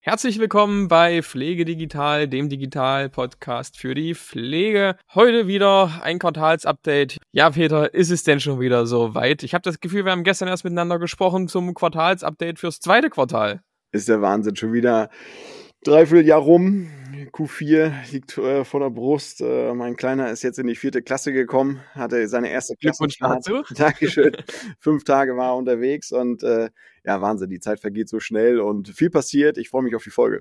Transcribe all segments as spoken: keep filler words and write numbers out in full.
Herzlich willkommen bei Pflege Digital, dem Digital-Podcast für die Pflege. Heute wieder ein Quartalsupdate. Ja, Peter, ist es denn schon wieder so weit? Ich habe das Gefühl, wir haben gestern erst miteinander gesprochen zum Quartalsupdate fürs zweite Quartal. Ist der Wahnsinn. Schon wieder dreiviertel Jahr rum. Q vier liegt äh, vor der Brust. Äh, mein Kleiner ist jetzt in die vierte Klasse gekommen, hatte seine erste Glückwunsch dazu. Dankeschön. Fünf Tage war er unterwegs und äh, ja, Wahnsinn. Die Zeit vergeht so schnell und viel passiert. Ich freue mich auf die Folge.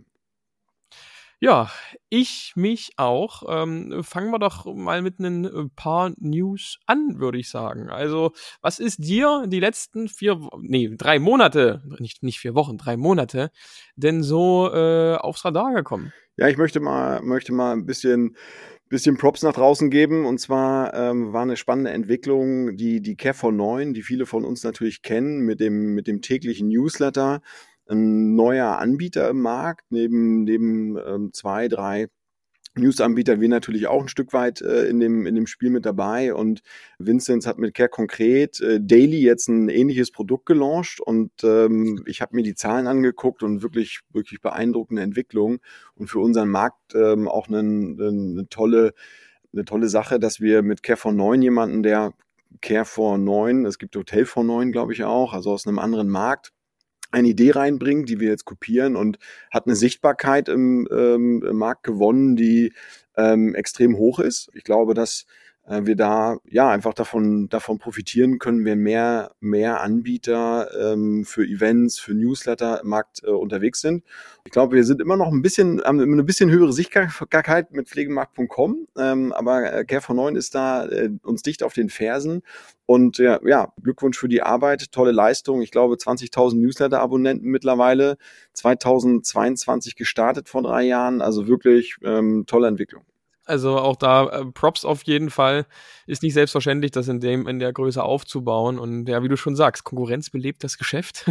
Ja, ich mich auch. Ähm, fangen wir doch mal mit ein paar News an, würde ich sagen. Also, was ist dir die letzten vier, nee, drei Monate, nicht, nicht vier Wochen, drei Monate, denn so äh, aufs Radar gekommen? Ja, ich möchte mal, möchte mal ein bisschen, bisschen Props nach draußen geben. Und zwar ähm, war eine spannende Entwicklung, die, die Care for neun, die viele von uns natürlich kennen, mit dem, mit dem täglichen Newsletter. Ein neuer Anbieter im Markt, neben, neben ähm, zwei, drei News-Anbieter, wir natürlich auch ein Stück weit äh, in dem in dem Spiel mit dabei, und Vinzenz hat mit Care Konkret äh, Daily jetzt ein ähnliches Produkt gelauncht, und ähm, ich habe mir die Zahlen angeguckt und wirklich wirklich beeindruckende Entwicklung und für unseren Markt ähm, auch eine, eine tolle eine tolle Sache, dass wir mit Care for neun jemanden, der Care for neun, es gibt Hotel for neun, glaube ich auch, also aus einem anderen Markt, eine Idee reinbringt, die wir jetzt kopieren, und hat eine Sichtbarkeit im, ähm, im Markt gewonnen, die ähm, extrem hoch ist. Ich glaube, dass äh, wir da ja einfach davon davon profitieren können, wenn mehr mehr Anbieter ähm, für Events, für Newsletter im Markt äh, unterwegs sind. Ich glaube, wir sind immer noch ein bisschen, haben eine bisschen höhere Sichtbarkeit mit pflegemarkt punkt com, ähm, aber äh, Care for neun ist da äh, uns dicht auf den Fersen. Und ja, ja, Glückwunsch für die Arbeit, tolle Leistung. Ich glaube, zwanzigtausend Newsletter-Abonnenten mittlerweile, zweitausendzweiundzwanzig gestartet vor drei Jahren. Also wirklich ähm, tolle Entwicklung. Also auch da äh, Props auf jeden Fall. Ist nicht selbstverständlich, das in dem in der Größe aufzubauen. Und ja, wie du schon sagst, Konkurrenz belebt das Geschäft.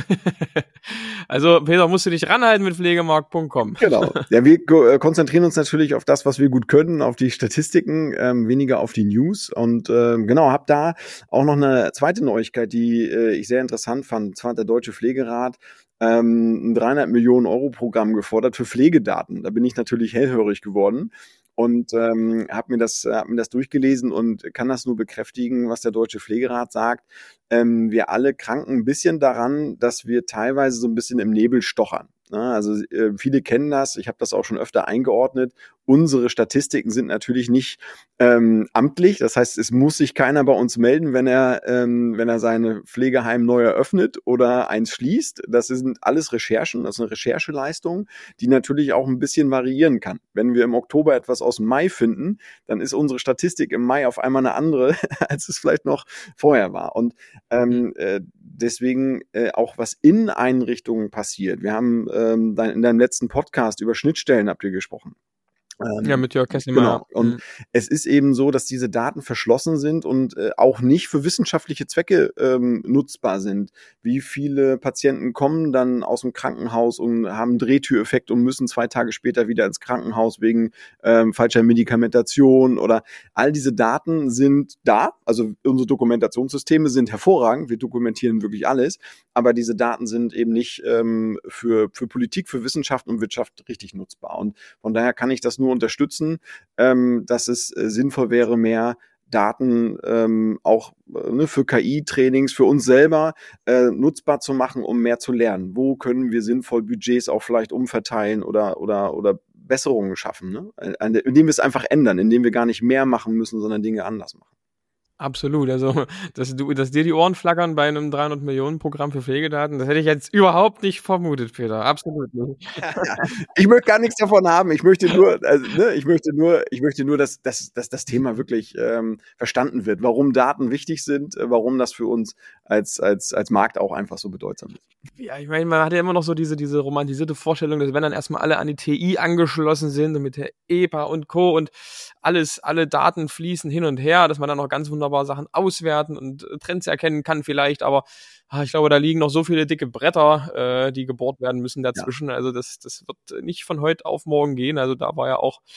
Also Peter, musst du dich ranhalten mit pflegemarkt punkt com. Genau. Ja, wir äh, konzentrieren uns natürlich auf das, was wir gut können, auf die Statistiken, ähm, weniger auf die News. Und ähm, genau, habe da auch noch eine zweite Neuigkeit, die äh, ich sehr interessant fand. Und zwar hat der Deutsche Pflegerat ähm, ein dreihundert Millionen Euro Programm gefordert für Pflegedaten. Da bin ich natürlich hellhörig geworden. Und ähm, habe mir das hab mir das durchgelesen und kann das nur bekräftigen, was der Deutsche Pflegerat sagt. Ähm, wir alle kranken ein bisschen daran, dass wir teilweise so ein bisschen im Nebel stochern. Ja, also äh, viele kennen das, ich habe das auch schon öfter eingeordnet. Unsere Statistiken sind natürlich nicht ähm, amtlich, das heißt, es muss sich keiner bei uns melden, wenn er ähm, wenn er seine Pflegeheim neu eröffnet oder eins schließt. Das sind alles Recherchen, das ist eine Rechercheleistung, die natürlich auch ein bisschen variieren kann. Wenn wir im Oktober etwas aus dem Mai finden, dann ist unsere Statistik im Mai auf einmal eine andere, als es vielleicht noch vorher war. Und ähm, äh, deswegen äh, auch was in Einrichtungen passiert. Wir haben ähm, in deinem letzten Podcast über Schnittstellen habt ihr gesprochen. Ähm, ja, mit Jörg Kessler. Genau. Und mhm. es ist eben so, dass diese Daten verschlossen sind und äh, auch nicht für wissenschaftliche Zwecke ähm, nutzbar sind. Wie viele Patienten kommen dann aus dem Krankenhaus und haben Drehtüreffekt und müssen zwei Tage später wieder ins Krankenhaus wegen ähm, falscher Medikamentation, oder all diese Daten sind da. Also unsere Dokumentationssysteme sind hervorragend. Wir dokumentieren wirklich alles. Aber diese Daten sind eben nicht ähm, für, für Politik, für Wissenschaft und Wirtschaft richtig nutzbar. Und von daher kann ich das nur unterstützen, ähm, dass es äh, sinnvoll wäre, mehr Daten ähm, auch äh, ne, für K I-Trainings, für uns selber äh, nutzbar zu machen, um mehr zu lernen. Wo können wir sinnvoll Budgets auch vielleicht umverteilen oder oder oder Besserungen schaffen, ne? Indem wir es einfach ändern, indem wir gar nicht mehr machen müssen, sondern Dinge anders machen. Absolut, also dass du, dass dir die Ohren flackern bei einem dreihundert Millionen Programm für Pflegedaten, das hätte ich jetzt überhaupt nicht vermutet, Peter, absolut nicht. Ich möchte gar nichts davon haben, ich möchte nur, also, ne, ich möchte nur, ich möchte nur, dass, dass, dass das Thema wirklich ähm, verstanden wird, warum Daten wichtig sind, warum das für uns als, als, als Markt auch einfach so bedeutsam ist. Ja, ich meine, man hat ja immer noch so diese, diese romantisierte Vorstellung, dass wenn dann erstmal alle an die T I angeschlossen sind und mit der E P A und Co. und alles, alle Daten fließen hin und her, dass man dann noch ganz wunderbar Sachen auswerten und Trends erkennen kann vielleicht, aber ah, ich glaube, da liegen noch so viele dicke Bretter, äh, die gebohrt werden müssen dazwischen, ja. Also das, das wird nicht von heute auf morgen gehen, also da war ja auch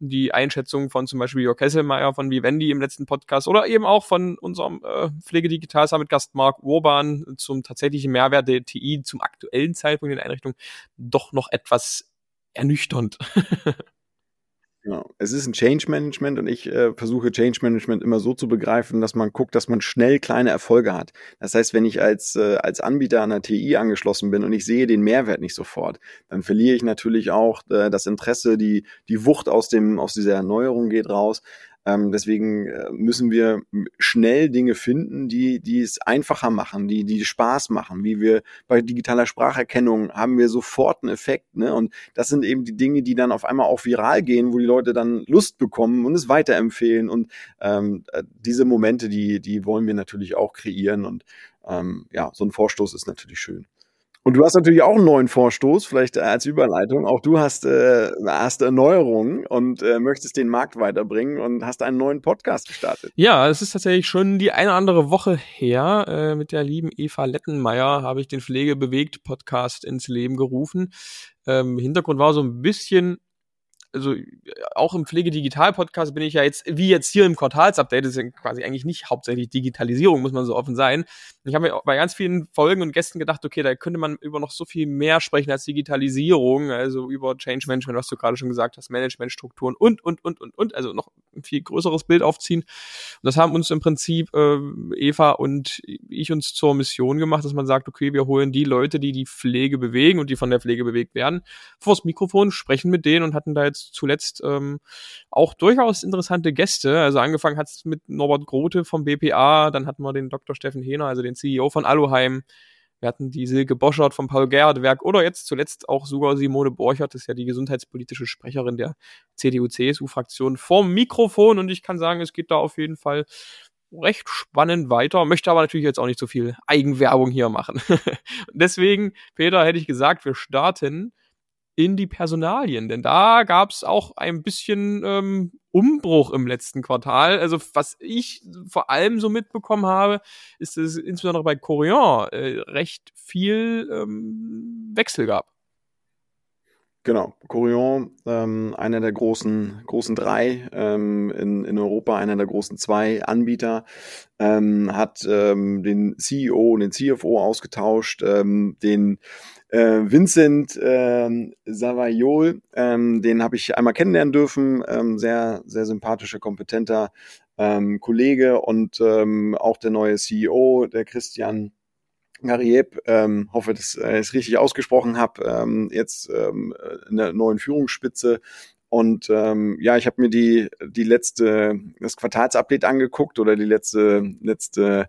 die Einschätzung von zum Beispiel Jörg Kesselmeier von Vivendi im letzten Podcast oder eben auch von unserem äh, Pflegedigital Summit Gast Marc Urban zum tatsächlichen Mehrwert der T I zum aktuellen Zeitpunkt in der Einrichtung doch noch etwas ernüchternd. Genau. Es ist ein Change Management und ich äh, versuche Change Management immer so zu begreifen, dass man guckt, dass man schnell kleine Erfolge hat. Das heißt, wenn ich als äh, als Anbieter an der T I angeschlossen bin und ich sehe den Mehrwert nicht sofort, dann verliere ich natürlich auch äh, das Interesse, die die Wucht aus dem aus dieser Erneuerung geht raus. Ähm, deswegen äh, müssen wir schnell Dinge finden, die die es einfacher machen, die die Spaß machen. Wie wir bei digitaler Spracherkennung haben wir sofort einen Effekt, ne? Und das sind eben die Dinge, die dann auf einmal auch viral gehen, wo die Leute dann Lust bekommen und es weiterempfehlen. Und ähm, diese Momente, die die wollen wir natürlich auch kreieren. Und ähm, ja, so ein Vorstoß ist natürlich schön. Und du hast natürlich auch einen neuen Vorstoß, vielleicht als Überleitung. Auch du hast, äh, hast Erneuerungen und äh, möchtest den Markt weiterbringen und hast einen neuen Podcast gestartet. Ja, es ist tatsächlich schon die eine oder andere Woche her. Äh, mit der lieben Eva Lettenmeier habe ich den Pflegebewegt-Podcast ins Leben gerufen. Ähm, Hintergrund war so ein bisschen, also auch im Pflegedigital-Podcast bin ich ja jetzt, wie jetzt hier im Quartalsupdate, das ist ja quasi eigentlich nicht hauptsächlich Digitalisierung, muss man so offen sein. Ich habe mir bei ganz vielen Folgen und Gästen gedacht, okay, da könnte man über noch so viel mehr sprechen als Digitalisierung, also über Change Management, was du gerade schon gesagt hast, Managementstrukturen und, und, und, und, und, also noch ein viel größeres Bild aufziehen. Und das haben uns im Prinzip äh, Eva und ich uns zur Mission gemacht, dass man sagt, okay, wir holen die Leute, die die Pflege bewegen und die von der Pflege bewegt werden, vors Mikrofon, sprechen mit denen und hatten da jetzt zuletzt ähm, auch durchaus interessante Gäste. Also angefangen hat es mit Norbert Grote vom B P A, dann hatten wir den Doktor Steffen Hehner, also den C E O von Aluheim. Wir hatten die Silke Boschert vom Paul-Gerhardt-Werk oder jetzt zuletzt auch sogar Simone Borchert, das ist ja die gesundheitspolitische Sprecherin der C D U-C S U-Fraktion, vorm Mikrofon. Und ich kann sagen, es geht da auf jeden Fall recht spannend weiter, möchte aber natürlich jetzt auch nicht so viel Eigenwerbung hier machen. Deswegen, Peter, hätte ich gesagt, wir starten in die Personalien, denn da gab es auch ein bisschen ähm, Umbruch im letzten Quartal. Also was ich vor allem so mitbekommen habe, ist, dass es insbesondere bei Korian äh, recht viel ähm, Wechsel gab. Genau, Korian, ähm, einer der großen großen drei ähm, in, in Europa, einer der großen zwei Anbieter, ähm, hat ähm, den C E O und den C F O ausgetauscht, ähm, den äh, Vincent ähm, Savayol, ähm, den habe ich einmal kennenlernen dürfen, ähm, sehr sehr sympathischer, kompetenter ähm, Kollege und ähm, auch der neue C E O, der Christian Gariep, ähm, hoffe, dass ich es richtig ausgesprochen habe, ähm, jetzt ähm, in der neuen Führungsspitze. Und ähm, ja, ich habe mir die die letzte das Quartalsupdate angeguckt oder die letzte letzte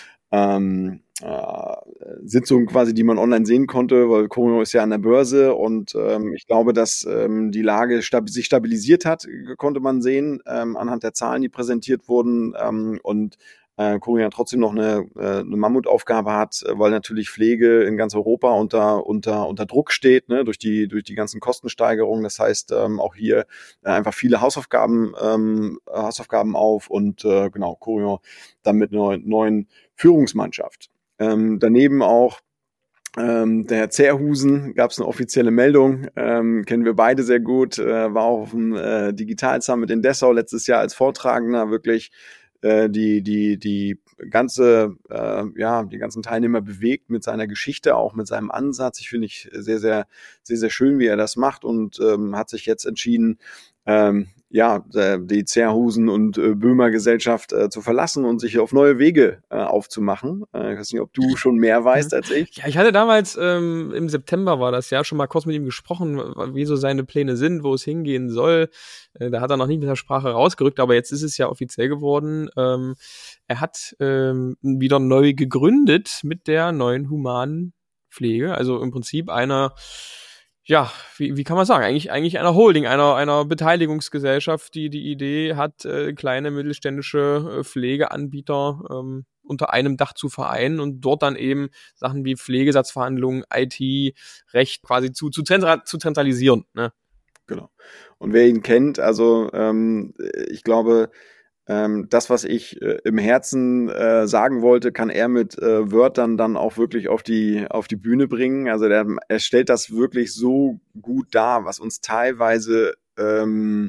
ähm, äh, Sitzung quasi, die man online sehen konnte, weil Korian ist ja an der Börse und ähm, ich glaube, dass ähm, die Lage stab- sich stabilisiert hat, konnte man sehen ähm, anhand der Zahlen, die präsentiert wurden ähm, und äh, Korian trotzdem noch eine, äh, eine Mammutaufgabe hat, weil natürlich Pflege in ganz Europa unter unter unter Druck steht, ne, durch die durch die ganzen Kostensteigerungen. Das heißt ähm, auch hier äh, einfach viele Hausaufgaben ähm, Hausaufgaben auf und äh, genau Korian dann mit einer neuen Führungsmannschaft. Ähm, daneben auch ähm, der Herr Zerhusen, gab es eine offizielle Meldung, ähm, kennen wir beide sehr gut, äh, war auch auf dem äh, Digital Summit in Dessau letztes Jahr als Vortragender, wirklich äh, die die die ganze äh, ja die ganzen Teilnehmer bewegt mit seiner Geschichte, auch mit seinem Ansatz. Ich finde ich sehr sehr sehr sehr schön, wie er das macht und ähm, hat sich jetzt entschieden, ähm, ja, die Zerhusen und äh, Böhmer Gesellschaft äh, zu verlassen und sich auf neue Wege äh, aufzumachen. Äh, ich weiß nicht, ob du schon mehr weißt als ich. Ja, ich hatte damals, ähm, im September war das ja, schon mal kurz mit ihm gesprochen, wie so seine Pläne sind, wo es hingehen soll. Äh, da hat er noch nicht mit der Sprache rausgerückt, aber jetzt ist es ja offiziell geworden. Ähm, er hat ähm, wieder neu gegründet mit der neuen humanen Pflege, also im Prinzip einer, ja, wie, wie kann man sagen, eigentlich eigentlich einer Holding, einer einer Beteiligungsgesellschaft, die die Idee hat, äh, kleine mittelständische äh, Pflegeanbieter ähm, unter einem Dach zu vereinen und dort dann eben Sachen wie Pflegesatzverhandlungen, I T, Recht quasi zu zu, zentra- zu zentralisieren. Ne? Genau. Und wer ihn kennt, also ähm, ich glaube, ähm, das, was ich äh, im Herzen äh, sagen wollte, kann er mit äh, Wörtern dann auch wirklich auf die auf die Bühne bringen. Also der, er stellt das wirklich so gut dar, was uns teilweise ähm,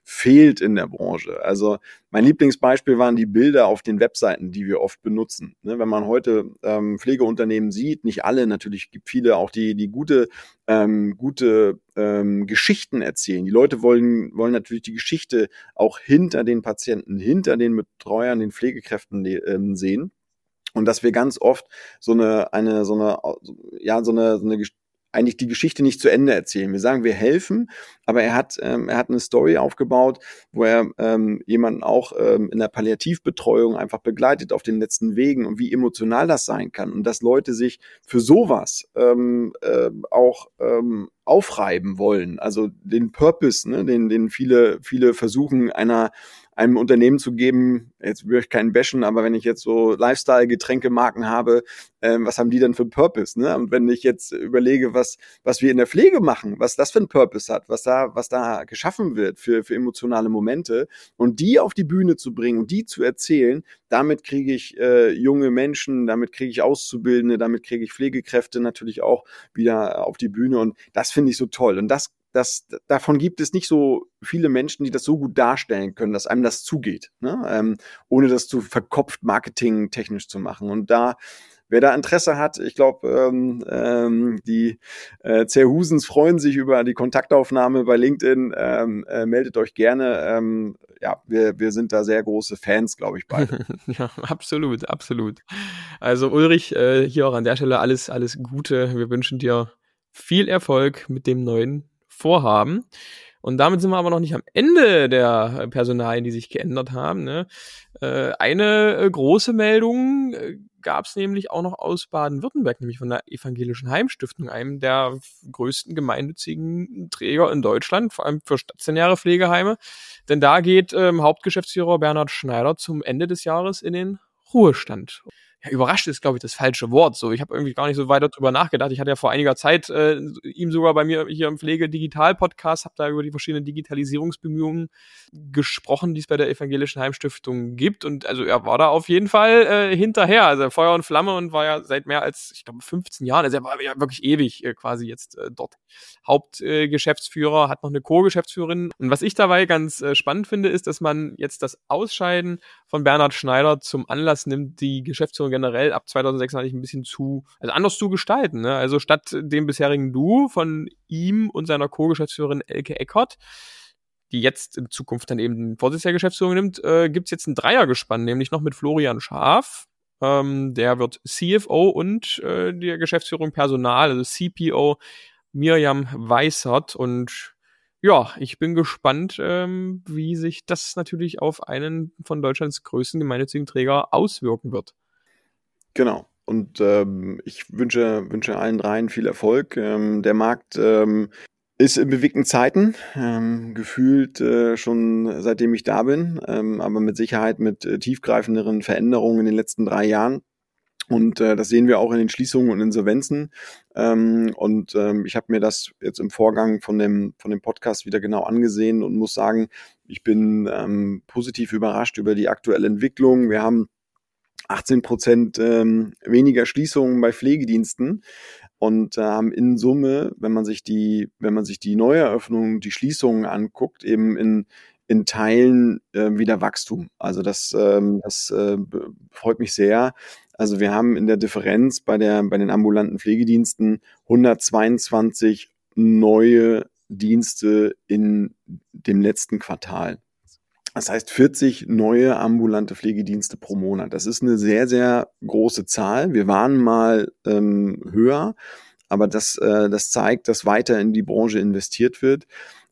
fehlt in der Branche. Also mein Lieblingsbeispiel waren die Bilder auf den Webseiten, die wir oft benutzen. Ne, wenn man heute ähm, Pflegeunternehmen sieht, nicht alle, natürlich gibt viele auch die die gute ähm, gute ähm, Geschichten erzählen. Die Leute wollen wollen natürlich die Geschichte auch hinter den Patienten, hinter den Betreuern, den Pflegekräften ähm, sehen. Und dass wir ganz oft so eine, eine, so eine, ja, so eine, so eine, eigentlich die Geschichte nicht zu Ende erzählen. Wir sagen, wir helfen, aber er hat, ähm, er hat eine Story aufgebaut, wo er ähm, jemanden auch ähm, in der Palliativbetreuung einfach begleitet auf den letzten Wegen und wie emotional das sein kann und dass Leute sich für sowas ähm, äh, auch ähm, aufreiben wollen. Also den Purpose, ne, den, den viele, viele versuchen einer einem Unternehmen zu geben, jetzt will ich keinen bashen, aber wenn ich jetzt so Lifestyle-Getränkemarken habe, ähm, was haben die denn für einen Purpose? Ne? Und wenn ich jetzt überlege, was was wir in der Pflege machen, was das für einen Purpose hat, was da was da geschaffen wird für für emotionale Momente und die auf die Bühne zu bringen und die zu erzählen, damit kriege ich äh, junge Menschen, damit kriege ich Auszubildende, damit kriege ich Pflegekräfte natürlich auch wieder auf die Bühne und das finde ich so toll und das Das, davon gibt es nicht so viele Menschen, die das so gut darstellen können, dass einem das zugeht, ne? ähm, ohne das zu verkopft marketingtechnisch zu machen. Und da, wer da Interesse hat, ich glaube, ähm, ähm, die äh, Zerhusens freuen sich über die Kontaktaufnahme bei LinkedIn. Ähm, äh, meldet euch gerne. Ähm, ja, wir, wir sind da sehr große Fans, glaube ich, beide. Ja, absolut, absolut. Also Ulrich, äh, hier auch an der Stelle alles, alles Gute. Wir wünschen dir viel Erfolg mit dem neuen Vorhaben. Und damit sind wir aber noch nicht am Ende der Personalien, die sich geändert haben. Ne? Äh, eine äh, große Meldung äh, gab es nämlich auch noch aus Baden-Württemberg, nämlich von der Evangelischen Heimstiftung, einem der größten gemeinnützigen Träger in Deutschland, vor allem für stationäre Pflegeheime. Denn da geht ähm, Hauptgeschäftsführer Bernhard Schneider zum Ende des Jahres in den Ruhestand. Ja, überrascht ist, glaube ich, das falsche Wort. So, ich habe irgendwie gar nicht so weiter drüber nachgedacht. Ich hatte ja vor einiger Zeit äh, ihm sogar bei mir hier im Pflege-Digital-Podcast, habe da über die verschiedenen Digitalisierungsbemühungen gesprochen, die es bei der Evangelischen Heimstiftung gibt. Und also er war da auf jeden Fall äh, hinterher, also Feuer und Flamme und war ja seit mehr als, ich glaube, fünfzehn Jahren, also er war ja wirklich ewig äh, quasi jetzt äh, dort Hauptgeschäftsführer, äh, hat noch eine Co-Geschäftsführerin. Und was ich dabei ganz äh, spannend finde, ist, dass man jetzt das Ausscheiden von Bernhard Schneider zum Anlass nimmt, die Geschäftsführung generell ab zweitausendsechsundzwanzig ein bisschen zu, also anders zu gestalten. Ne? Also statt dem bisherigen Duo von ihm und seiner Co-Geschäftsführerin Elke Eckert, die jetzt in Zukunft dann eben den Vorsitz der Geschäftsführung nimmt, äh, gibt es jetzt ein Dreiergespann, nämlich noch mit Florian Schaaf. Ähm, der wird C F O und äh, der Geschäftsführung Personal, also C P O, Mirjam Weissert. Und ja, ich bin gespannt, ähm, wie sich das natürlich auf einen von Deutschlands größten gemeinnützigen Träger auswirken wird. Genau. Und ähm, ich wünsche, wünsche allen dreien viel Erfolg. Ähm, der Markt ähm, ist in bewegten Zeiten, ähm, gefühlt äh, schon seitdem ich da bin, ähm, aber mit Sicherheit mit äh, tiefgreifenderen Veränderungen in den letzten drei Jahren. Und äh, das sehen wir auch in den Schließungen und Insolvenzen. Ähm, und ähm, ich habe mir das jetzt im Vorgang von dem, von dem Podcast wieder genau angesehen und muss sagen, ich bin ähm, positiv überrascht über die aktuelle Entwicklung. Wir haben achtzehn Prozent ähm, weniger Schließungen bei Pflegediensten und äh, haben in Summe, wenn man sich die, wenn man sich die Neueröffnungen, die Schließungen anguckt, eben in in Teilen äh, wieder Wachstum. Also das, ähm, das äh, freut mich sehr. Also wir haben in der Differenz bei der bei den ambulanten Pflegediensten hundertzweiundzwanzig neue Dienste in dem letzten Quartal. Das heißt vierzig neue ambulante Pflegedienste pro Monat. Das ist eine sehr, sehr große Zahl. Wir waren mal ähm, höher, aber das, äh, das zeigt, dass weiter in die Branche investiert wird.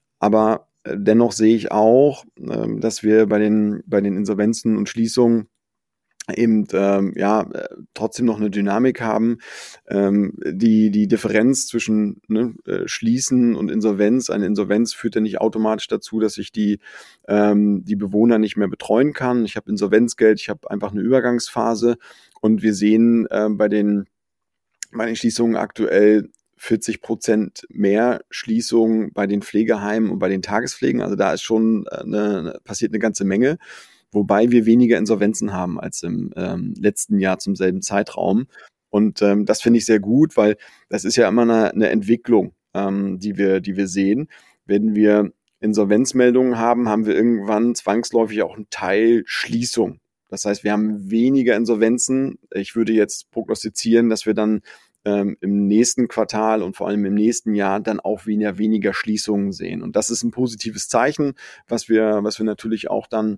Aber äh, dennoch sehe ich auch, äh, dass wir bei den, bei den Insolvenzen und Schließungen eben ähm, ja äh, trotzdem noch eine Dynamik haben. Ähm, die die Differenz zwischen ne, äh, Schließen und Insolvenz, eine Insolvenz führt ja nicht automatisch dazu, dass ich die ähm, die Bewohner nicht mehr betreuen kann. Ich habe Insolvenzgeld, ich habe einfach eine Übergangsphase und wir sehen äh, bei den bei den Schließungen aktuell vierzig Prozent mehr Schließungen bei den Pflegeheimen und bei den Tagespflegen. Also da ist schon eine, passiert eine ganze Menge. Wobei wir weniger Insolvenzen haben als im ähm, letzten Jahr zum selben Zeitraum. Und ähm, das finde ich sehr gut, weil das ist ja immer eine, eine Entwicklung, ähm, die wir, die wir sehen. Wenn wir Insolvenzmeldungen haben, haben wir irgendwann zwangsläufig auch einen Teil Schließung. Das heißt, wir haben weniger Insolvenzen. Ich würde jetzt prognostizieren, dass wir dann ähm, im nächsten Quartal und vor allem im nächsten Jahr dann auch weniger, weniger Schließungen sehen. Und das ist ein positives Zeichen, was wir, was wir natürlich auch dann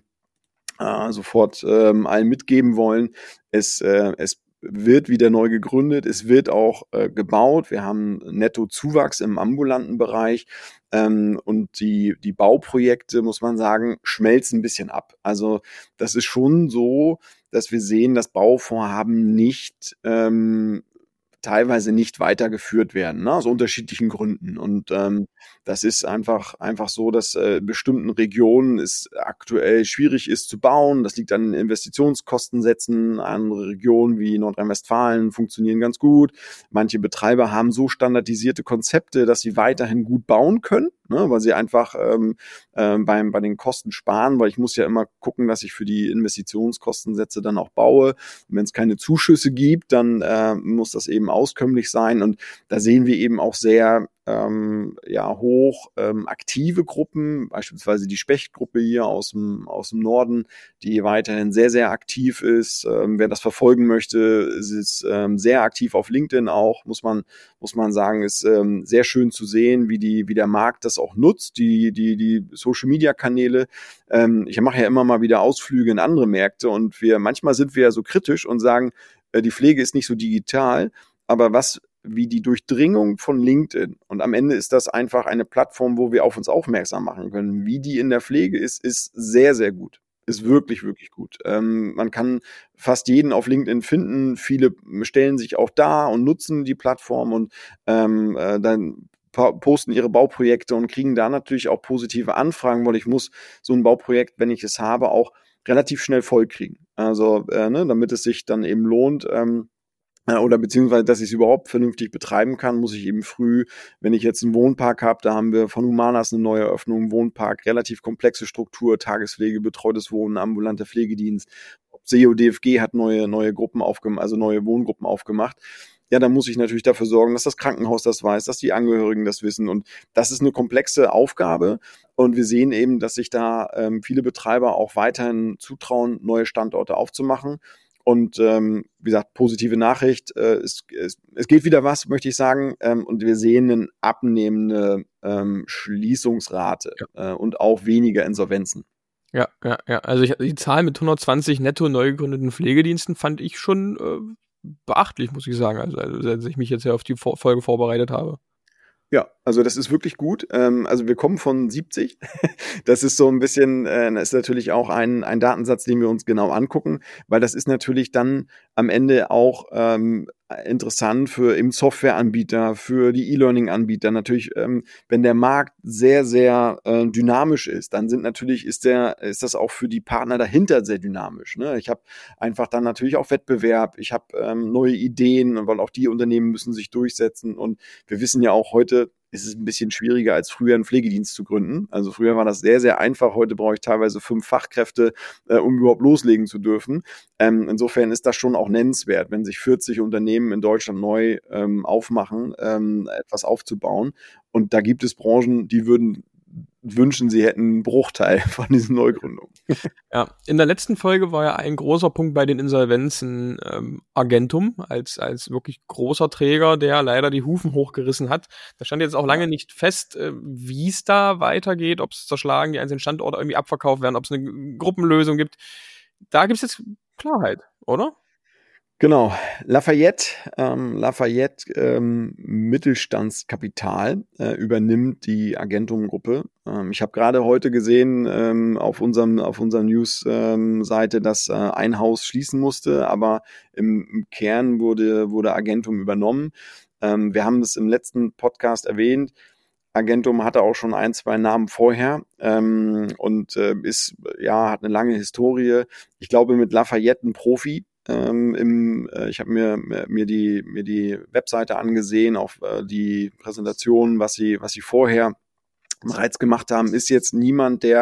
äh, sofort ähm, allen mitgeben wollen. Es, äh, es wird wieder neu gegründet, es wird auch äh, gebaut. Wir haben Nettozuwachs im ambulanten Bereich ähm, und die, die Bauprojekte, muss man sagen, schmelzen ein bisschen ab. Also das ist schon so, dass wir sehen, dass Bauvorhaben nicht ähm, teilweise nicht weitergeführt werden, ne, aus unterschiedlichen Gründen. Und ähm, das ist einfach einfach so, dass äh, in bestimmten Regionen es aktuell schwierig ist zu bauen. Das liegt an Investitionskostensätzen. Andere Regionen wie Nordrhein-Westfalen funktionieren ganz gut. Manche Betreiber haben so standardisierte Konzepte, dass sie weiterhin gut bauen können, ne, weil sie einfach ähm, äh, beim, bei den Kosten sparen, weil ich muss ja immer gucken, dass ich für die Investitionskostensätze dann auch baue. Und wenn es keine Zuschüsse gibt, dann äh, muss das eben auskömmlich sein. Und da sehen wir eben auch sehr ähm, ja, hoch ähm, aktive Gruppen, beispielsweise die Specht-Gruppe hier aus dem, aus dem Norden, die weiterhin sehr, sehr aktiv ist. Ähm, wer das verfolgen möchte, ist ähm, sehr aktiv auf LinkedIn auch, muss man, muss man sagen, ist ähm, sehr schön zu sehen, wie die, wie der Markt das auch nutzt, die, die, die Social-Media-Kanäle. Ähm, ich mache ja immer mal wieder Ausflüge in andere Märkte und wir, manchmal sind wir ja so kritisch und sagen, äh, die Pflege ist nicht so digital, aber was wie die Durchdringung von LinkedIn. Und am Ende ist das einfach eine Plattform, wo wir auf uns aufmerksam machen können. Wie die in der Pflege ist, ist sehr, sehr gut. Ist wirklich, wirklich gut. Ähm, man kann fast jeden auf LinkedIn finden. Viele stellen sich auch da und nutzen die Plattform und ähm, äh, dann posten ihre Bauprojekte und kriegen da natürlich auch positive Anfragen, weil ich muss so ein Bauprojekt, wenn ich es habe, auch relativ schnell vollkriegen. Also, äh, ne, damit es sich dann eben lohnt, ähm, oder beziehungsweise, dass ich es überhaupt vernünftig betreiben kann, muss ich eben früh, wenn ich jetzt einen Wohnpark habe, da haben wir von Humanas eine neue Eröffnung, Wohnpark, relativ komplexe Struktur, Tagespflege, betreutes Wohnen, ambulanter Pflegedienst, S E O D F G hat neue, neue Gruppen aufgemacht, also neue Wohngruppen aufgemacht. Ja, dann muss ich natürlich dafür sorgen, dass das Krankenhaus das weiß, dass die Angehörigen das wissen. Und das ist eine komplexe Aufgabe. Und wir sehen eben, dass sich da ähm, viele Betreiber auch weiterhin zutrauen, neue Standorte aufzumachen. Und ähm, wie gesagt, positive Nachricht, äh, es, es, es geht wieder was, möchte ich sagen. Ähm, und wir sehen eine abnehmende ähm, Schließungsrate äh, und auch weniger Insolvenzen. Ja, ja, ja. Also ich, die Zahl mit hundertzwanzig netto neu gegründeten Pflegediensten fand ich schon äh, beachtlich, muss ich sagen. Also, also als ich mich jetzt ja auf die Vor- Folge vorbereitet habe. Ja, also das ist wirklich gut. Ähm, also wir kommen von siebzig. Das ist so ein bisschen, äh, das ist natürlich auch ein, ein Datensatz, den wir uns genau angucken, weil das ist natürlich dann am Ende auch ähm, interessant für im Softwareanbieter, für die E-Learning-Anbieter. Natürlich, ähm, wenn der Markt sehr, sehr äh, dynamisch ist, dann sind natürlich, ist der, ist das auch für die Partner dahinter sehr dynamisch. Ne? Ich habe einfach dann natürlich auch Wettbewerb, ich habe ähm, neue Ideen, weil auch die Unternehmen müssen sich durchsetzen. Und wir wissen ja auch heute, ist es ein bisschen schwieriger als früher einen Pflegedienst zu gründen. Also früher war das sehr, sehr einfach. Heute brauche ich teilweise fünf Fachkräfte, äh, um überhaupt loslegen zu dürfen. Ähm, insofern ist das schon auch nennenswert, wenn sich vierzig Unternehmen in Deutschland neu ähm, aufmachen, ähm, etwas aufzubauen. Und da gibt es Branchen, die würden wünschen, sie hätten einen Bruchteil von diesen Neugründungen. Ja, in der letzten Folge war ja ein großer Punkt bei den Insolvenzen ähm, Argentum als als wirklich großer Träger, der leider die Hufen hochgerissen hat. Da stand jetzt auch lange nicht fest, äh, wie es da weitergeht, ob es zerschlagen, die einzelnen Standorte irgendwie abverkauft werden, ob es eine Gruppenlösung gibt. Da gibt es jetzt Klarheit, oder? Genau, Lafayette, ähm, Lafayette ähm, Mittelstandskapital äh, übernimmt die Argentum-Gruppe. Ähm, ich habe gerade heute gesehen ähm, auf unserem auf unserer News-Seite, ähm, dass äh, ein Haus schließen musste, aber im, im Kern wurde wurde Argentum übernommen. Ähm, wir haben es im letzten Podcast erwähnt. Argentum hatte auch schon ein, zwei Namen vorher ähm, und äh, ist ja hat eine lange Historie. Ich glaube mit Lafayette ein Profi. Ähm, im, äh, ich habe mir mir die mir die Webseite angesehen, auch äh, die Präsentation, was sie was sie vorher bereits gemacht haben, ist jetzt niemand, der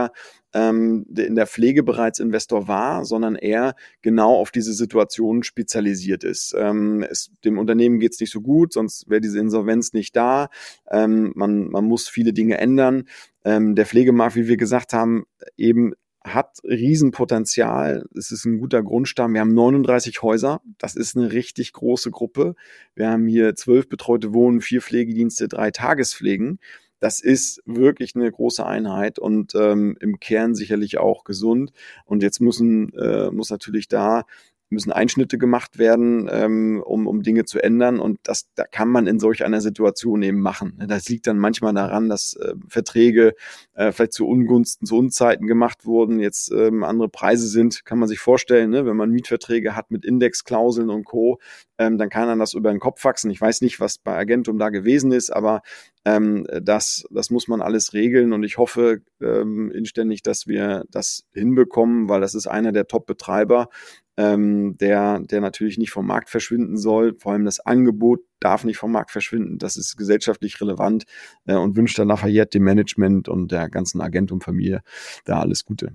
ähm, in der Pflege bereits Investor war, sondern er genau auf diese Situation spezialisiert ist. Ähm, es, dem Unternehmen geht es nicht so gut, sonst wäre diese Insolvenz nicht da. Ähm, man, man muss viele Dinge ändern. Ähm, der Pflegemarkt, wie wir gesagt haben, eben hat Riesenpotenzial. Es ist ein guter Grundstamm. Wir haben neununddreißig Häuser. Das ist eine richtig große Gruppe. Wir haben hier zwölf betreute Wohnen, vier Pflegedienste, drei Tagespflegen. Das ist wirklich eine große Einheit und ähm, im Kern sicherlich auch gesund. Und jetzt müssen äh, muss natürlich da müssen Einschnitte gemacht werden, ähm, um, um Dinge zu ändern. Und das, da kann man in solch einer Situation eben machen. Das liegt dann manchmal daran, dass äh, Verträge äh, vielleicht zu Ungunsten, zu Unzeiten gemacht wurden, jetzt ähm, andere Preise sind, kann man sich vorstellen, ne? Wenn man Mietverträge hat mit Indexklauseln und Co., ähm, dann kann man das über den Kopf wachsen. Ich weiß nicht, was bei Argentum da gewesen ist, aber ähm, das, das muss man alles regeln. Und ich hoffe ähm, inständig, dass wir das hinbekommen, weil das ist einer der Top-Betreiber, Ähm, der, der natürlich nicht vom Markt verschwinden soll. Vor allem das Angebot darf nicht vom Markt verschwinden. Das ist gesellschaftlich relevant äh, und wünscht der Lafayette, dem Management und der ganzen Argentum-Familie da alles Gute.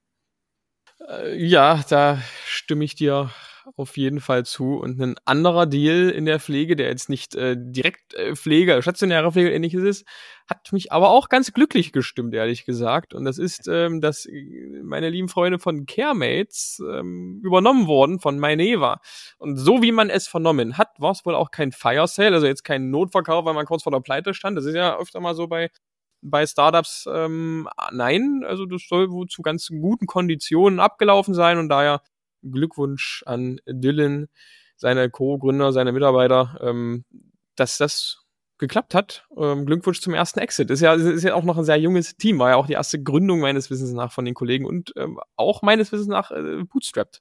Äh, ja, da stimme ich dir auf jeden Fall zu. Und ein anderer Deal in der Pflege, der jetzt nicht äh, direkt äh, Pflege, stationäre Pflege ähnliches ist, hat mich aber auch ganz glücklich gestimmt, ehrlich gesagt. Und das ist, ähm, dass meine lieben Freunde von CareMates ähm, übernommen wurden von Maineva. Und so wie man es vernommen hat, war es wohl auch kein Fire Sale, also jetzt kein Notverkauf, weil man kurz vor der Pleite stand. Das ist ja öfter mal so bei bei Startups. Ähm, nein, also das soll wohl zu ganz guten Konditionen abgelaufen sein und daher Glückwunsch an Dylan, seine Co-Gründer, seine Mitarbeiter, ähm, dass das geklappt hat. Ähm, Glückwunsch zum ersten Exit. Ist ja, ist ja auch noch ein sehr junges Team, war ja auch die erste Gründung meines Wissens nach von den Kollegen und ähm, auch meines Wissens nach äh, bootstrapped.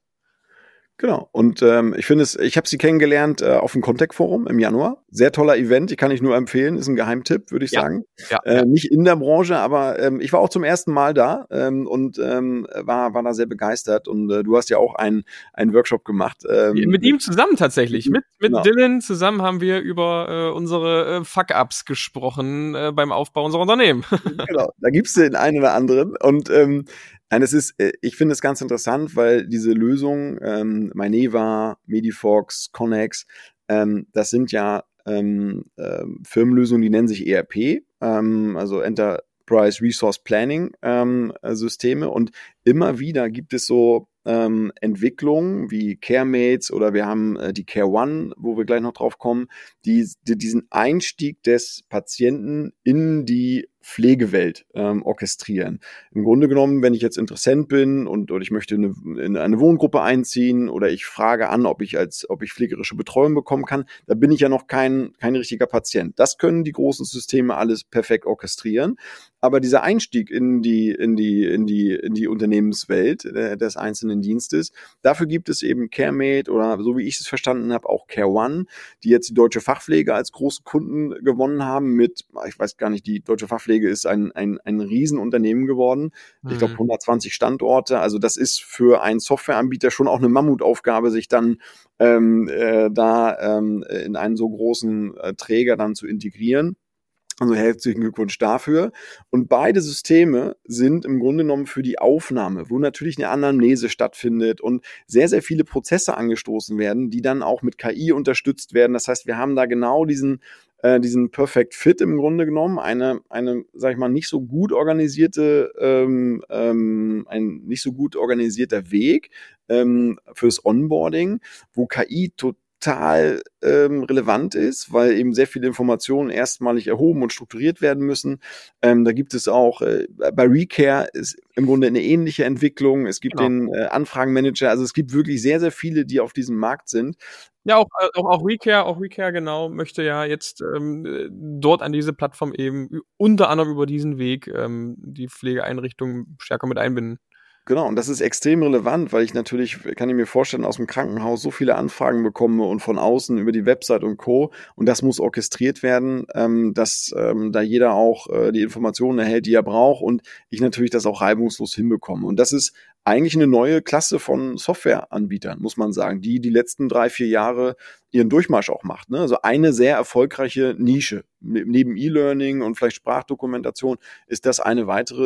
Genau. Und ähm, ich finde es, ich habe sie kennengelernt äh, auf dem Contact-Forum im Januar. Sehr toller Event, die kann ich nur empfehlen. Ist ein Geheimtipp, würde ich Ja. sagen. Ja, äh, ja. Nicht in der Branche, aber ähm, ich war auch zum ersten Mal da ähm, und ähm, war war da sehr begeistert. Und äh, du hast ja auch einen einen Workshop gemacht. Ähm, mit, mit ihm zusammen tatsächlich. Mit, mit genau. Dylan zusammen haben wir über äh, unsere äh, Fuck-Ups gesprochen äh, beim Aufbau unserer Unternehmen. Genau, da gibt's den einen oder anderen. Und ähm, nein, es ist, ich finde es ganz interessant, weil diese Lösungen, ähm, Maineva, Medifox, Connex, ähm, das sind ja ähm, äh, Firmenlösungen, die nennen sich E R P, ähm, also Enterprise Resource Planning ähm, Systeme. Und immer wieder gibt es so ähm, Entwicklungen wie CareMates oder wir haben äh, die Care One, wo wir gleich noch drauf kommen, die, die diesen Einstieg des Patienten in die Pflegewelt ähm, orchestrieren. Im Grunde genommen, wenn ich jetzt Interessent bin und oder ich möchte eine, in eine Wohngruppe einziehen oder ich frage an, ob ich als ob ich pflegerische Betreuung bekommen kann, da bin ich ja noch kein kein richtiger Patient. Das können die großen Systeme alles perfekt orchestrieren, aber dieser Einstieg in die in die in die in die Unternehmenswelt äh, des einzelnen Dienstes, dafür gibt es eben CareMate oder so wie ich es verstanden habe auch Care One, die jetzt die Deutsche Fachpflege als großen Kunden gewonnen haben mit, ich weiß gar nicht, die Deutsche Fachpflege ist ein, ein, ein Riesenunternehmen geworden. Mhm. Ich glaube hundertzwanzig Standorte. Also das ist für einen Softwareanbieter schon auch eine Mammutaufgabe, sich dann ähm, äh, da ähm, in einen so großen äh, Träger dann zu integrieren. Also herzlichen Glückwunsch dafür. Und beide Systeme sind im Grunde genommen für die Aufnahme, wo natürlich eine Anamnese stattfindet und sehr, sehr viele Prozesse angestoßen werden, die dann auch mit K I unterstützt werden. Das heißt, wir haben da genau diesen äh, diesen Perfect Fit im Grunde genommen, eine, eine, sag ich mal, nicht so gut organisierte, ähm, ähm, ein nicht so gut organisierter Weg ähm, fürs Onboarding, wo K I total total ähm, relevant ist, weil eben sehr viele Informationen erstmalig erhoben und strukturiert werden müssen. Ähm, da gibt es auch, äh, bei Recare ist im Grunde eine ähnliche Entwicklung. Es gibt genau. den äh, Anfragenmanager. Also es gibt wirklich sehr, sehr viele, die auf diesem Markt sind. Ja, auch, auch, auch Recare, auch Recare genau, möchte ja jetzt ähm, dort an diese Plattform eben unter anderem über diesen Weg ähm, die Pflegeeinrichtungen stärker mit einbinden. Genau, und das ist extrem relevant, weil ich natürlich, kann ich mir vorstellen, aus dem Krankenhaus so viele Anfragen bekomme und von außen über die Website und Co. Und das muss orchestriert werden, ähm, dass ähm, da jeder auch äh, die Informationen erhält, die er braucht und ich natürlich das auch reibungslos hinbekomme. Und das ist eigentlich eine neue Klasse von Softwareanbietern, muss man sagen, die die letzten drei, vier Jahre ihren Durchmarsch auch macht. Ne? Also eine sehr erfolgreiche Nische. Neben E-Learning und vielleicht Sprachdokumentation ist das eine weitere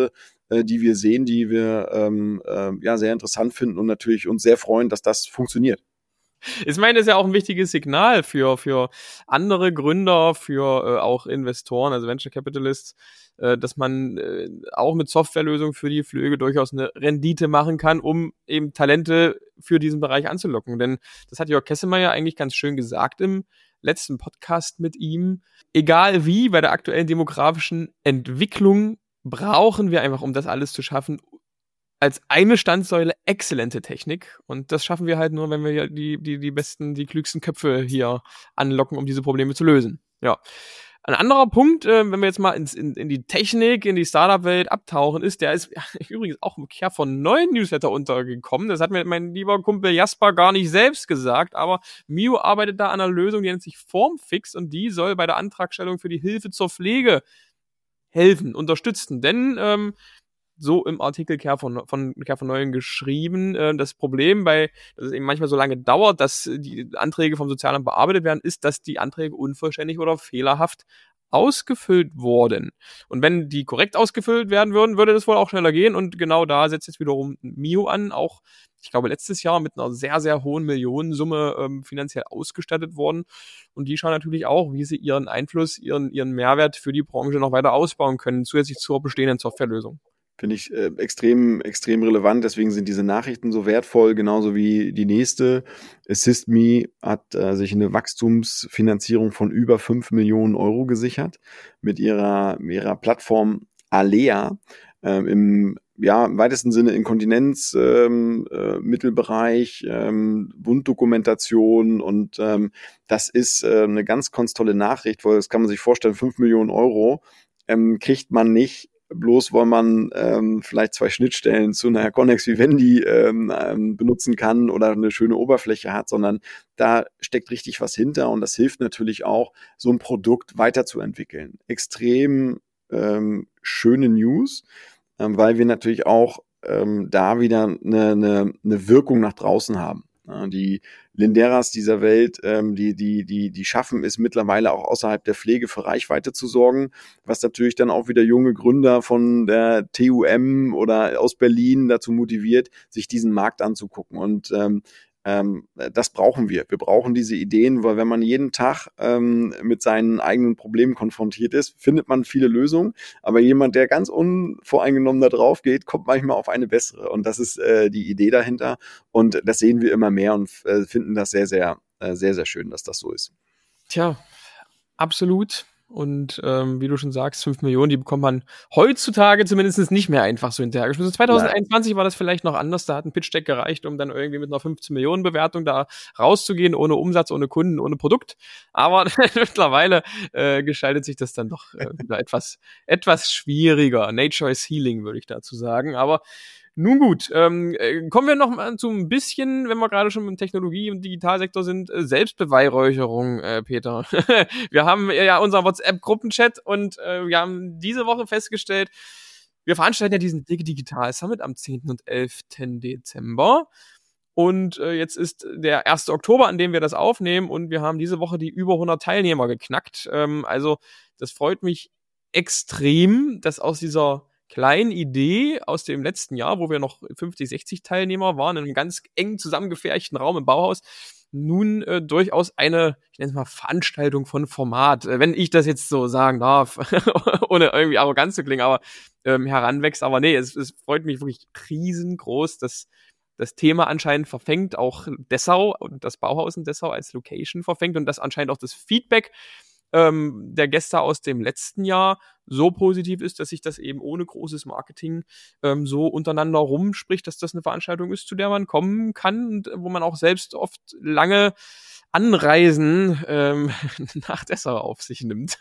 äh, die wir sehen, die wir ähm, äh, ja sehr interessant finden und natürlich uns sehr freuen, dass das funktioniert. Ich meine, das ist ja auch ein wichtiges Signal für, für andere Gründer, für äh, auch Investoren, also Venture Capitalists, äh, dass man äh, auch mit Softwarelösungen für die Flüge durchaus eine Rendite machen kann, um eben Talente für diesen Bereich anzulocken. Denn das hat Jörg Kesselmeier eigentlich ganz schön gesagt im letzten Podcast mit ihm. Egal wie, bei der aktuellen demografischen Entwicklung brauchen wir einfach, um das alles zu schaffen, als eine Standsäule exzellente Technik. Und das schaffen wir halt nur, wenn wir die, die, die besten, die klügsten Köpfe hier anlocken, um diese Probleme zu lösen. Ja. Ein anderer Punkt, äh, wenn wir jetzt mal ins, in, in die Technik, in die Startup-Welt abtauchen, ist, der ist ja, übrigens auch im Kern von neuen Newsletter untergekommen. Das hat mir mein lieber Kumpel Jasper gar nicht selbst gesagt, aber Mio arbeitet da an einer Lösung, die nennt sich Formfix und die soll bei der Antragstellung für die Hilfe zur Pflege helfen, unterstützen. Denn ähm, so im Artikel Care von, von Care von Neuen geschrieben, äh, das Problem bei, dass es eben manchmal so lange dauert, dass die Anträge vom Sozialamt bearbeitet werden, ist, dass die Anträge unvollständig oder fehlerhaft ausgefüllt wurden. Und wenn die korrekt ausgefüllt werden würden, würde das wohl auch schneller gehen. Und genau da setzt jetzt wiederum Mio an, auch, ich glaube, letztes Jahr mit einer sehr, sehr hohen Millionensumme ähm, finanziell ausgestattet worden. Und die schauen natürlich auch, wie sie ihren Einfluss, ihren, ihren Mehrwert für die Branche noch weiter ausbauen können, zusätzlich zur bestehenden Softwarelösung. Finde ich äh, extrem, extrem relevant. Deswegen sind diese Nachrichten so wertvoll, genauso wie die nächste. AssistMe hat äh, sich eine Wachstumsfinanzierung von über fünf Millionen Euro gesichert mit ihrer, ihrer Plattform Alea äh, im ja, im weitesten Sinne Inkontinenz, ähm, äh, Mittelbereich, ähm, Wunddokumentation und ähm, das ist äh, eine ganz, ganz tolle Nachricht, weil das kann man sich vorstellen, fünf Millionen Euro ähm, kriegt man nicht, bloß weil man ähm, vielleicht zwei Schnittstellen zu einer Connex Vivendi ähm, ähm, benutzen kann oder eine schöne Oberfläche hat, sondern da steckt richtig was hinter und das hilft natürlich auch, so ein Produkt weiterzuentwickeln. Extrem ähm, schöne News, ähm, weil wir natürlich auch ähm, da wieder eine, eine, eine Wirkung nach draußen haben. Ja, die Linderas dieser Welt, ähm, die, die, die, die schaffen es mittlerweile auch außerhalb der Pflege für Reichweite zu sorgen, was natürlich dann auch wieder junge Gründer von der T U M oder aus Berlin dazu motiviert, sich diesen Markt anzugucken. Und ähm, ähm, das brauchen wir. Wir brauchen diese Ideen, weil wenn man jeden Tag ähm, mit seinen eigenen Problemen konfrontiert ist, findet man viele Lösungen. Aber jemand, der ganz unvoreingenommen da drauf geht, kommt manchmal auf eine bessere. Und das ist äh, die Idee dahinter. Und das sehen wir immer mehr und äh, finden das sehr, sehr, äh, sehr, sehr schön, dass das so ist. Tja, absolut. Und ähm, wie du schon sagst, fünf Millionen, die bekommt man heutzutage zumindest nicht mehr einfach so hinterhergeschmissen. zwanzig einundzwanzig Nein. War das vielleicht noch anders, da hat ein Pitch-Deck gereicht, um dann irgendwie mit einer fünfzehn Millionen Bewertung da rauszugehen, ohne Umsatz, ohne Kunden, ohne Produkt. Aber mittlerweile äh, gestaltet sich das dann doch äh, wieder etwas, etwas schwieriger. Nature is healing, würde ich dazu sagen. Aber nun gut, ähm, kommen wir noch mal zu ein bisschen, wenn wir gerade schon im Technologie- und Digitalsektor sind, äh, Selbstbeweihräucherung, äh, Peter. Wir haben ja unseren WhatsApp-Gruppenchat und äh, wir haben diese Woche festgestellt, wir veranstalten ja diesen Digital Summit am zehnten und elften Dezember. Und äh, jetzt ist der erste Oktober, an dem wir das aufnehmen und wir haben diese Woche die über hundert Teilnehmer geknackt. Ähm, also das freut mich extrem, dass aus dieser kleinen Idee aus dem letzten Jahr, wo wir noch fünfzig, sechzig Teilnehmer waren, in einem ganz eng zusammengefärchten Raum im Bauhaus, nun äh, durchaus eine, ich nenne es mal, Veranstaltung von Format, äh, wenn ich das jetzt so sagen darf, ohne irgendwie arrogant zu klingen, aber ähm, heranwächst. Aber nee, es, es freut mich wirklich riesengroß, dass das Thema anscheinend verfängt, auch Dessau und das Bauhaus in Dessau als Location verfängt und dass anscheinend auch das Feedback ähm, der Gäste aus dem letzten Jahr so positiv ist, dass sich das eben ohne großes Marketing ähm, so untereinander rumspricht, dass das eine Veranstaltung ist, zu der man kommen kann und wo man auch selbst oft lange Anreisen ähm, nach Dessau auf sich nimmt.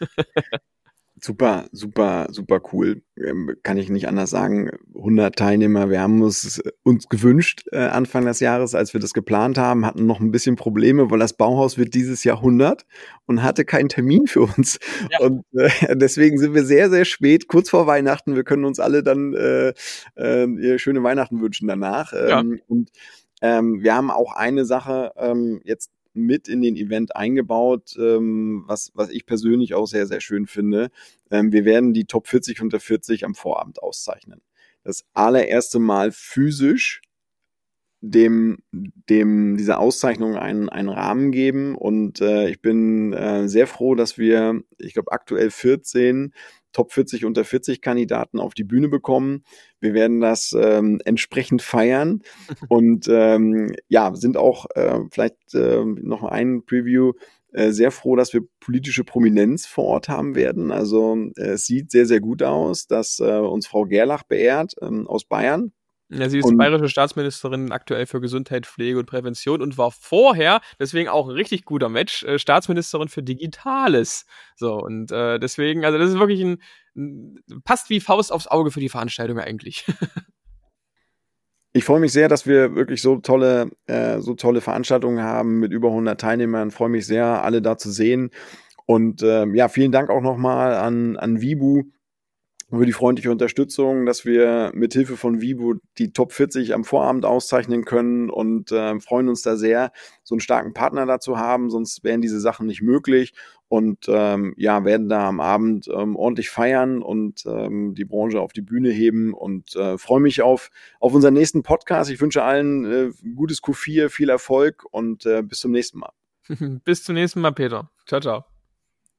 Super, super, super cool. Ähm, kann ich nicht anders sagen. hundert Teilnehmer. Wir haben uns, uns gewünscht äh, Anfang des Jahres, als wir das geplant haben, hatten noch ein bisschen Probleme, weil das Bauhaus wird dieses Jahr hundert und hatte keinen Termin für uns. Ja. Und äh, deswegen sind wir sehr, sehr spät, kurz vor Weihnachten. Wir können uns alle dann äh, äh, schöne Weihnachten wünschen danach. Ja. Ähm, und ähm, wir haben auch eine Sache ähm, jetzt mit in den Event eingebaut, ähm, was, was ich persönlich auch sehr, sehr schön finde. Ähm, wir werden die Top vierzig unter vierzig am Vorabend auszeichnen. das allererste Mal physisch dem, dem dieser Auszeichnung einen, einen Rahmen geben. Und äh, ich bin äh, sehr froh, dass wir, ich glaube, aktuell vierzehn Top vierzig unter vierzig Kandidaten auf die Bühne bekommen. Wir werden das ähm, entsprechend feiern und ähm, ja, sind auch äh, vielleicht äh, noch ein Preview, äh, sehr froh, dass wir politische Prominenz vor Ort haben werden. Also äh, es sieht sehr, sehr gut aus, dass äh, uns Frau Gerlach beehrt ähm, aus Bayern. Ja, sie ist Und bayerische Staatsministerin aktuell für Gesundheit, Pflege und Prävention und war vorher, deswegen auch ein richtig guter Match, äh, Staatsministerin für Digitales. So, und äh, deswegen, also das ist wirklich ein, ein, passt wie Faust aufs Auge für die Veranstaltung eigentlich. ich freue mich sehr, dass wir wirklich so tolle, äh, so tolle Veranstaltungen haben mit über hundert Teilnehmern. Freue mich sehr, alle da zu sehen. Und ähm, ja, vielen Dank auch nochmal an, an Vibu für die freundliche Unterstützung, dass wir mit Hilfe von Vibu die Top vierzig am Vorabend auszeichnen können und äh, freuen uns da sehr, so einen starken Partner dazu haben, sonst wären diese Sachen nicht möglich und ähm, ja, werden da am Abend ähm, ordentlich feiern und ähm, die Branche auf die Bühne heben und äh, freue mich auf, auf unseren nächsten Podcast. Ich wünsche allen äh, gutes Q vier, viel Erfolg und äh, bis zum nächsten Mal. Bis zum nächsten Mal, Peter. Ciao, ciao.